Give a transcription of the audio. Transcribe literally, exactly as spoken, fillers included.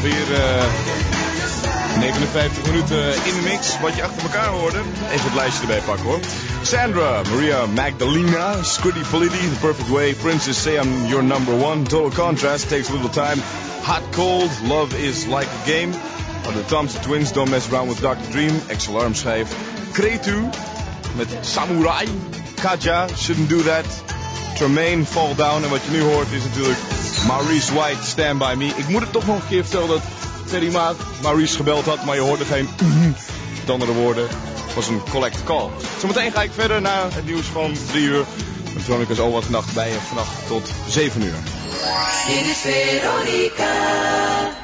Alweer uh, negenenvijftig minuten in de mix. Wat je achter elkaar hoorde. Even het lijstje erbij pakken hoor. Sandra, Maria Magdalena, Squiddy Polity, The Perfect Way, Princess Say I'm Your Number One, Total Contrast, Takes a Little Time, Hot Cold, Love Is Like a Game, The Thompson Twins, Don't Mess Around with doctor Dream, Axel Armschijf, Kretu met Samurai, Kaja, Shouldn't Do That, Tremaine, Fall Down. En wat je nu hoort is natuurlijk Maurice White, Stand By Me. Ik moet het toch nog een keer vertellen dat Ferry Maat Maurice gebeld had, maar je hoorde geen met andere woorden. Het was een collect call. Zometeen ga ik verder naar het nieuws van drie uur. Met Veronica is al wat vannacht bij je vannacht tot zeven uur. Dit is Veronica.